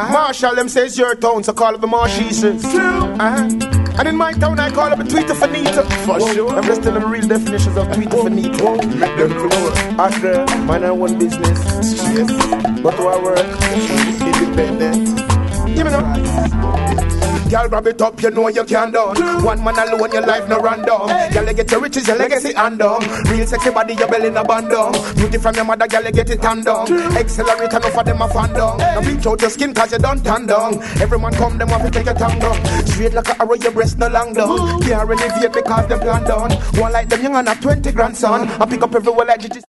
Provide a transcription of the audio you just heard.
Marshall, them says your town, so call up the Marshalls. And in my town, I call up a tweeter for Nita. For sure. I'm just telling them real definitions of tweeter for Nita. Make them flow. After, man, I want business. Yes. But do I work? Independent. Give me now. Girl, grab it up, you know you can done. One man alone, your life no run down. Girl, you get your riches, your legacy undone. Real sexy body, your belly no band down. Beauty from your mother, girl, you get it turned down. Accelerate enough for them a fan down. Now reach out your skin cause you don't turn down. Everyone come, them want to take your tongue down. Straight like a arrow, your breast no long down. Can't renovate because them plan down. One like them young and a 20 grandson. I pick up everywhere like Gigi.